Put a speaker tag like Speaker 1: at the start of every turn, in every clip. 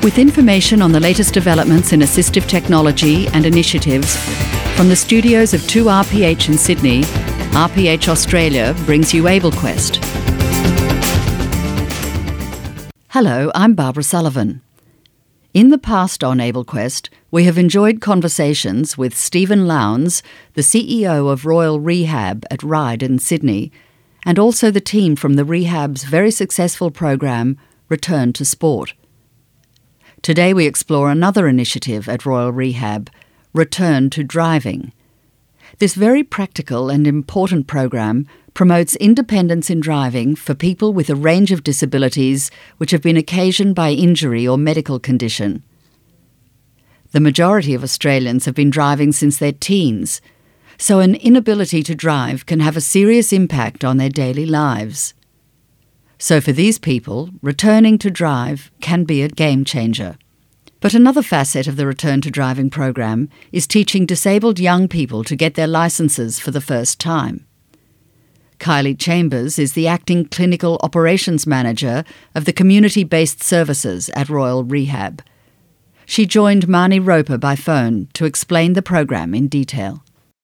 Speaker 1: With information on the latest developments in assistive technology and initiatives, from the studios of 2RPH in Sydney, RPH Australia brings you AbleQuest. Hello, I'm Barbara Sullivan. In the past on AbleQuest, we have enjoyed conversations with Stephen Lowndes, the CEO of Royal Rehab at Ryde in Sydney, and also the team from the Rehab's very successful program, Return to Sport. Today we explore another initiative at Royal Rehab, Return to Driving. This very practical and important program promotes independence in driving for people with a range of disabilities which have been occasioned by injury or medical condition. The majority of Australians have been driving since their teens, so an inability to drive can have a serious impact on their daily lives. So for these people, returning to drive can be a game changer. But another facet of the Return to Driving program is teaching disabled young people to get their licences for the first time. Kylie Chambers is the Acting Clinical Operations Manager of the Community-Based Services at Royal Rehab. She joined Marnie Roper by phone to explain the program in detail.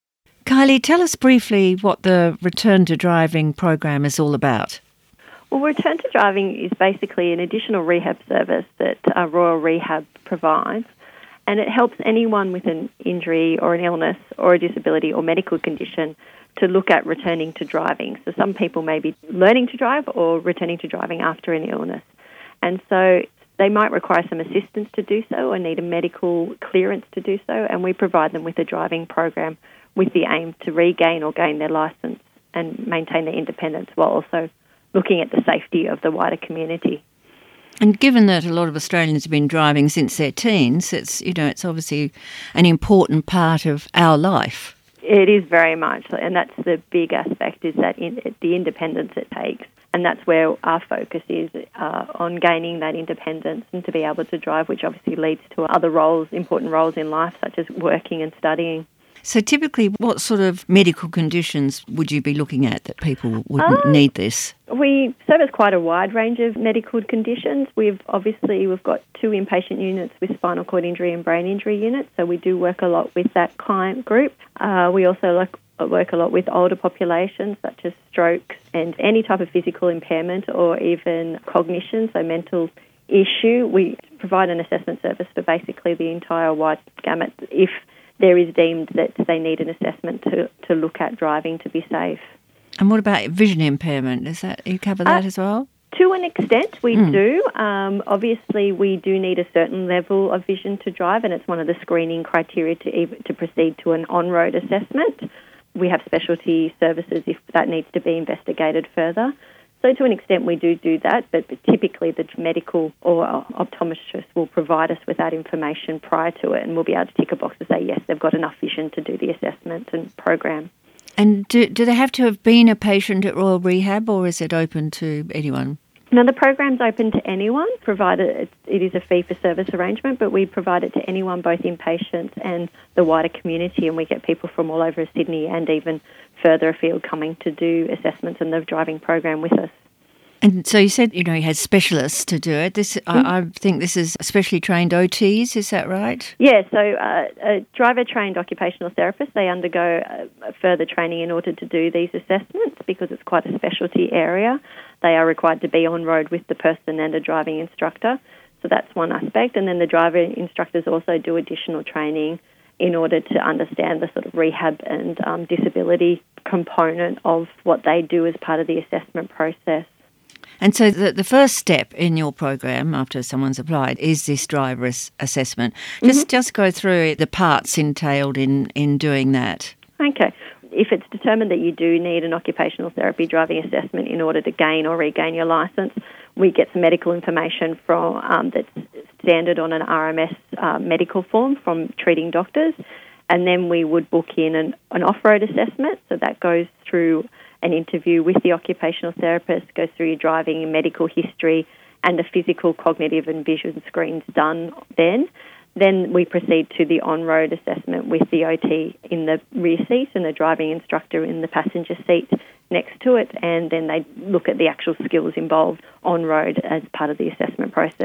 Speaker 2: Kylie, tell us briefly what the Return to Driving program is all about.
Speaker 3: Well, Return to Driving is basically an additional rehab service that Royal Rehab provides, and it helps anyone with an injury or an illness or a disability or medical condition to look at returning to driving. So some people may be learning to drive or returning to driving after an illness. And so they might require some assistance to do so or need a medical clearance to do so, and we provide them with a driving program with the aim to regain or gain their licence and maintain their independence while also looking at the safety of the wider community.
Speaker 2: And given that a lot of Australians have been driving since their teens, it's obviously an important part of our life.
Speaker 3: It is very much, and that's the big aspect, is that the independence it takes. And that's where our focus is on gaining that independence and to be able to drive, which obviously leads to other roles, important roles in life, such as working and studying.
Speaker 2: So typically, what sort of medical conditions would you be looking at that people would need this?
Speaker 3: We service quite a wide range of medical conditions. We've got 2 inpatient units with spinal cord injury and brain injury units, so we do work a lot with that client group. We also work a lot with older populations, such as strokes and any type of physical impairment or even cognition, so mental issue. We provide an assessment service for basically the entire wide gamut if there is deemed that they need an assessment to look at driving to be safe.
Speaker 2: And what about vision impairment? You cover that as well?
Speaker 3: To an extent, we do. Obviously, we do need a certain level of vision to drive, and it's one of the screening criteria to proceed to an on-road assessment. We have specialty services if that needs to be investigated further. So to an extent we do that, but typically the medical or optometrist will provide us with that information prior to it, and we'll be able to tick a box to say, yes, they've got enough vision to do the assessment and program.
Speaker 2: And do they have to have been a patient at Royal Rehab, or is it open to anyone?
Speaker 3: No, the program's open to anyone, provided it is a fee-for-service arrangement, but we provide it to anyone, both inpatients and the wider community, and we get people from all over Sydney and even further afield coming to do assessments in the driving program with us.
Speaker 2: And so you said, you had specialists to do it. I think this is specially trained OTs, is that right?
Speaker 3: Yeah, so a driver-trained occupational therapist, they undergo further training in order to do these assessments because it's quite a specialty area. They are required to be on road with the person and a driving instructor. So that's one aspect. And then the driver instructors also do additional training in order to understand the sort of rehab and disability component of what they do as part of the assessment process.
Speaker 2: And so the first step in your program after someone's applied is this driver assessment. Just go through the parts entailed in doing that.
Speaker 3: Okay. If it's determined that you do need an occupational therapy driving assessment in order to gain or regain your licence, we get some medical information from that's standard on an RMS medical form from treating doctors, and then we would book in an off-road assessment. So that goes through an interview with the occupational therapist, goes through your driving and medical history, and a physical, cognitive and vision screens done then. Then we proceed to the on-road assessment with the OT in the rear seat and the driving instructor in the passenger seat next to it, and then they look at the actual skills involved on road as part of the assessment process.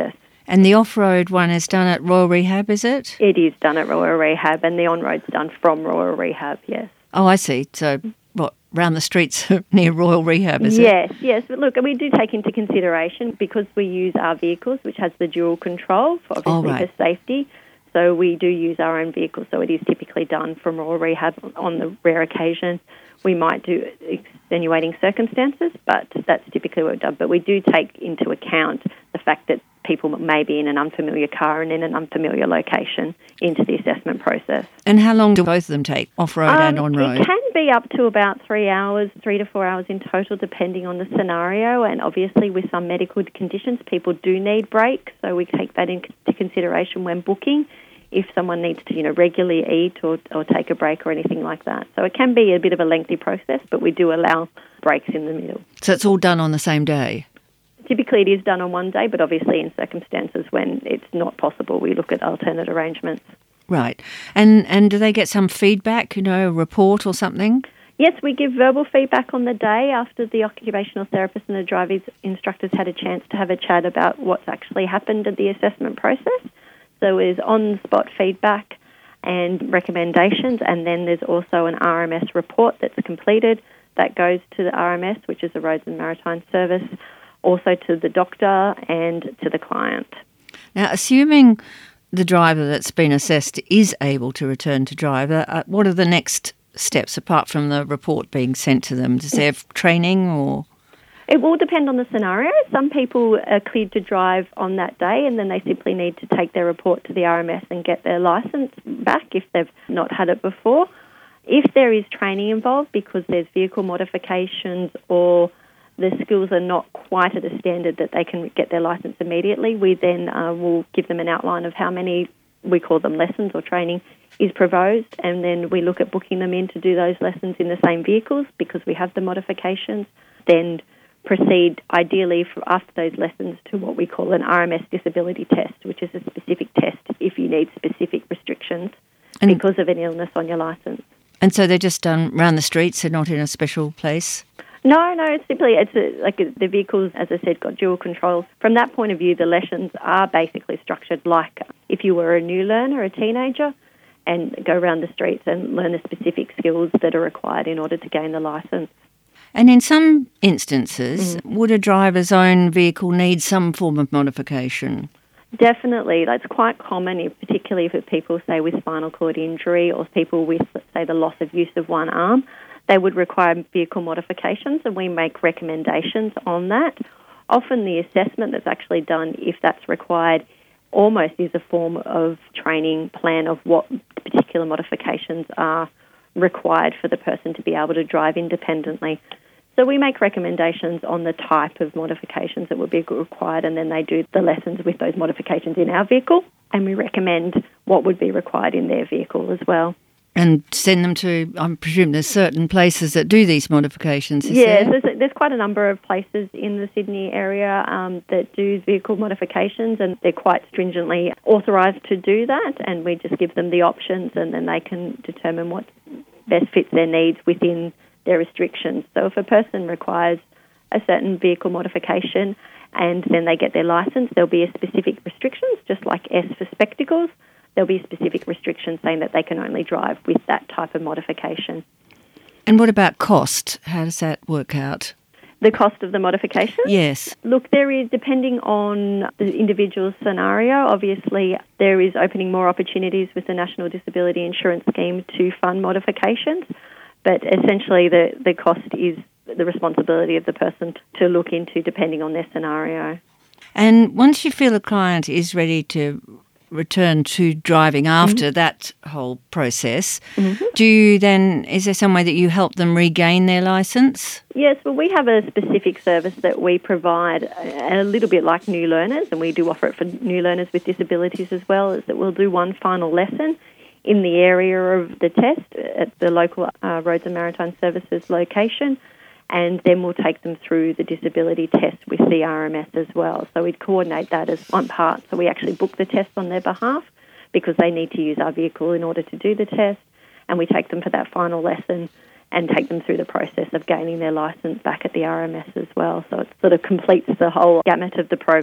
Speaker 2: And the off-road one is done at Royal Rehab, is it?
Speaker 3: It is done at Royal Rehab, and the on-road's done from Royal Rehab, yes.
Speaker 2: Oh, I see. So, what, round the streets near Royal Rehab, is it?
Speaker 3: Yes. But look, we do take into consideration, because we use our vehicles, which has the dual control, for obviously for safety. So we do use our own vehicles, so it is typically done from Royal Rehab. On the rare occasion we might do extenuating circumstances, but that's typically what we've done. But we do take into account the fact that people may be in an unfamiliar car and in an unfamiliar location into the assessment process.
Speaker 2: And how long do both of them take, off-road and on-road?
Speaker 3: It can be up to about 3 hours, 3 to 4 hours in total, depending on the scenario. And obviously with some medical conditions, people do need breaks, so we take that into consideration when booking, if someone needs to, regularly eat or take a break or anything like that. So it can be a bit of a lengthy process, but we do allow breaks in the middle.
Speaker 2: So it's all done on the same day?
Speaker 3: Typically it is done on one day, but obviously in circumstances when it's not possible, we look at alternate arrangements.
Speaker 2: Right. And do they get some feedback, a report or something?
Speaker 3: Yes, we give verbal feedback on the day after the occupational therapist and the driving instructors had a chance to have a chat about what's actually happened at the assessment process. So there's on-the-spot feedback and recommendations, and then there's also an RMS report that's completed that goes to the RMS, which is the Roads and Maritime Service, also to the doctor and to the client.
Speaker 2: Now, assuming the driver that's been assessed is able to return to drive, what are the next steps apart from the report being sent to them? Does they have training or...?
Speaker 3: It will depend on the scenario. Some people are cleared to drive on that day, and then they simply need to take their report to the RMS and get their licence back if they've not had it before. If there is training involved because there's vehicle modifications or the skills are not quite at a standard that they can get their licence immediately, we then will give them an outline of how many, we call them lessons or training, is proposed, and then we look at booking them in to do those lessons in the same vehicles because we have the modifications. Then proceed ideally after those lessons to what we call an RMS disability test, which is a specific test if you need specific restrictions because of an illness on your licence.
Speaker 2: And so they're just done around the streets, they're not in a special place?
Speaker 3: No, it's simply, the vehicles, as I said, got dual controls. From that point of view, the lessons are basically structured like if you were a new learner, a teenager, and go around the streets and learn the specific skills that are required in order to gain the licence.
Speaker 2: And in some instances, would a driver's own vehicle need some form of modification?
Speaker 3: Definitely. That's quite common, particularly for people, say, with spinal cord injury or people with, say, the loss of use of one arm. They would require vehicle modifications, and we make recommendations on that. Often the assessment that's actually done, if that's required, almost is a form of training plan of what particular modifications are required for the person to be able to drive independently. So we make recommendations on the type of modifications that would be required, and then they do the lessons with those modifications in our vehicle, and we recommend what would be required in their vehicle as well.
Speaker 2: And send them to, I presume there's certain places that do these modifications, is there?
Speaker 3: There's quite a number of places in the Sydney area that do vehicle modifications, and they're quite stringently authorised to do that, and we just give them the options, and then they can determine what best fits their needs within their restrictions. So if a person requires a certain vehicle modification and then they get their licence, there'll be a specific restrictions, just like S for spectacles. There'll be specific restrictions saying that they can only drive with that type of modification.
Speaker 2: And what about cost? How does that work out?
Speaker 3: The cost of the modification?
Speaker 2: Yes.
Speaker 3: Look, there is, depending on the individual scenario, obviously there is opening more opportunities with the National Disability Insurance Scheme to fund modifications, but essentially the cost is the responsibility of the person to look into depending on their scenario.
Speaker 2: And once you feel a client is ready to return to driving after that whole process, do you then, is there some way that you help them regain their licence?
Speaker 3: Yes, well, we have a specific service that we provide a little bit like new learners, and we do offer it for new learners with disabilities as well, is that we'll do one final lesson in the area of the test at the local Roads and Maritime Services location, and then we'll take them through the disability test with the RMS as well. So we'd coordinate that as one part. So we actually book the test on their behalf because they need to use our vehicle in order to do the test, and we take them for that final lesson and take them through the process of gaining their licence back at the RMS as well. So it sort of completes the whole gamut of the program.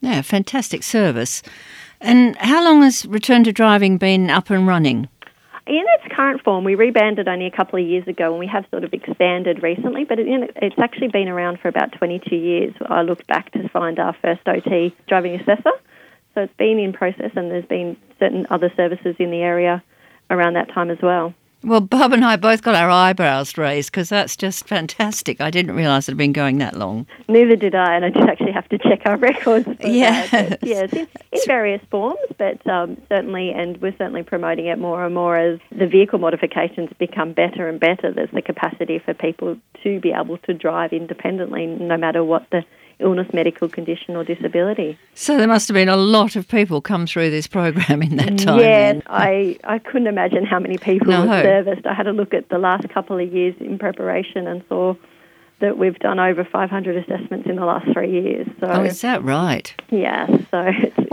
Speaker 2: Yeah, fantastic service. And how long has Return to Driving been up and running?
Speaker 3: In its current form, we rebanded only a couple of years ago, and we have sort of expanded recently, but it's actually been around for about 22 years. I looked back to find our first OT driving assessor, so it's been in process, and there's been certain other services in the area around that time as well.
Speaker 2: Well, Bob and I both got our eyebrows raised because that's just fantastic. I didn't realise it had been going that long.
Speaker 3: Neither did I, and I did actually have to check our records.
Speaker 2: Yes.
Speaker 3: It's in various forms, but certainly, and we're certainly promoting it more and more as the vehicle modifications become better and better. There's the capacity for people to be able to drive independently, no matter what the illness, medical condition or disability.
Speaker 2: So there must have been a lot of people come through this program in that time.
Speaker 3: Yeah, I couldn't imagine how many people were serviced. I had a look at the last couple of years in preparation and saw that we've done over 500 assessments in the last 3 years. So,
Speaker 2: is that right?
Speaker 3: Yeah. So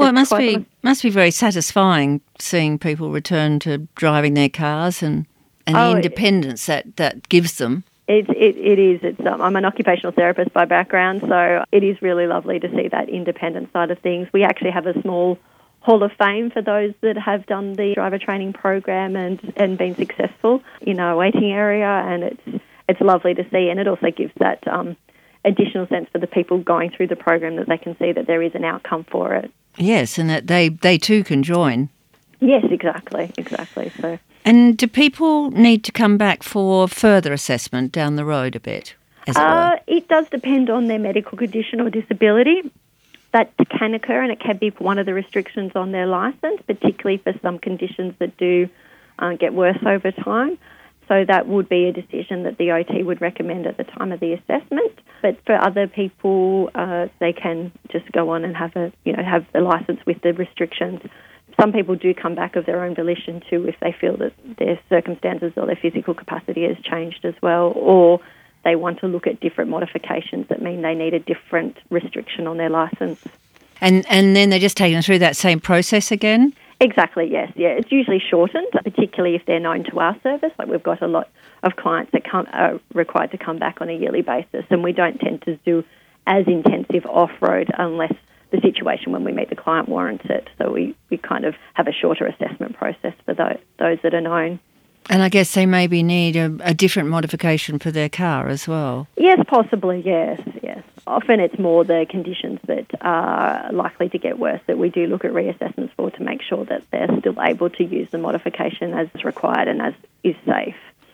Speaker 2: it must be very satisfying seeing people return to driving their cars and the independence that gives them.
Speaker 3: It is. I'm an occupational therapist by background, so it is really lovely to see that independent side of things. We actually have a small Hall of Fame for those that have done the driver training program and been successful in our waiting area, and it's lovely to see, and it also gives that additional sense for the people going through the program that they can see that there is an outcome for it.
Speaker 2: Yes, and that they too can join.
Speaker 3: Yes, exactly. So.
Speaker 2: And do people need to come back for further assessment down the road a bit, as it were?
Speaker 3: It does depend on their medical condition or disability. That can occur, and it can be one of the restrictions on their licence, particularly for some conditions that do get worse over time. So that would be a decision that the OT would recommend at the time of the assessment. But for other people, they can just go on and have the licence with the restrictions. Some people do come back of their own volition too if they feel that their circumstances or their physical capacity has changed as well, or they want to look at different modifications that mean they need a different restriction on their licence.
Speaker 2: And then they're just taken through that same process again?
Speaker 3: Exactly, yes. Yeah, it's usually shortened, particularly if they're known to our service. Like we've got a lot of clients that are required to come back on a yearly basis, and we don't tend to do as intensive off-road unless the situation when we meet the client warrants it. So we kind of have a shorter assessment process for those that are known.
Speaker 2: And I guess they maybe need a different modification for their car as well.
Speaker 3: Yes, possibly, yes. Often it's more the conditions that are likely to get worse that we do look at reassessments for to make sure that they're still able to use the modification as required and as is safe.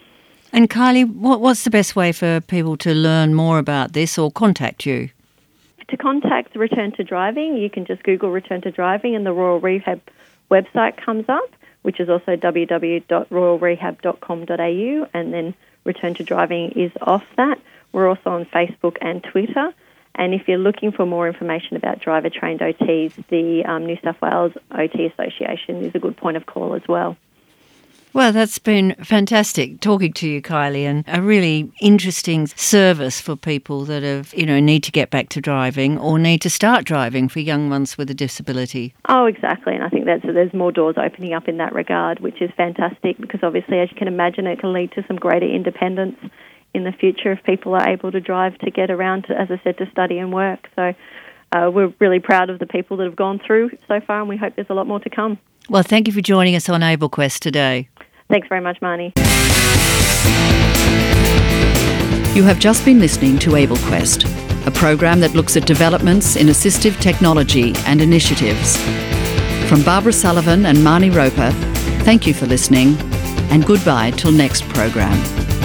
Speaker 2: And Kylie, what's the best way for people to learn more about this or contact you?
Speaker 3: To contact Return to Driving, you can just Google Return to Driving and the Royal Rehab website comes up, which is also www.royalrehab.com.au, and then Return to Driving is off that. We're also on Facebook and Twitter. And if you're looking for more information about driver-trained OTs, the New South Wales OT Association is a good point of call as well.
Speaker 2: Well, that's been fantastic talking to you, Kylie, and a really interesting service for people that have, need to get back to driving or need to start driving for young ones with a disability.
Speaker 3: Oh, exactly, and I think there's more doors opening up in that regard, which is fantastic because obviously, as you can imagine, it can lead to some greater independence in the future if people are able to drive to get around to, as I said, to study and work. So we're really proud of the people that have gone through so far, and we hope there's a lot more to come.
Speaker 2: Well, thank you for joining us on AbleQuest today.
Speaker 3: Thanks very much, Marnie.
Speaker 1: You have just been listening to AbleQuest, a program that looks at developments in assistive technology and initiatives. From Barbara Sullivan and Marnie Roper, thank you for listening, and goodbye till next program.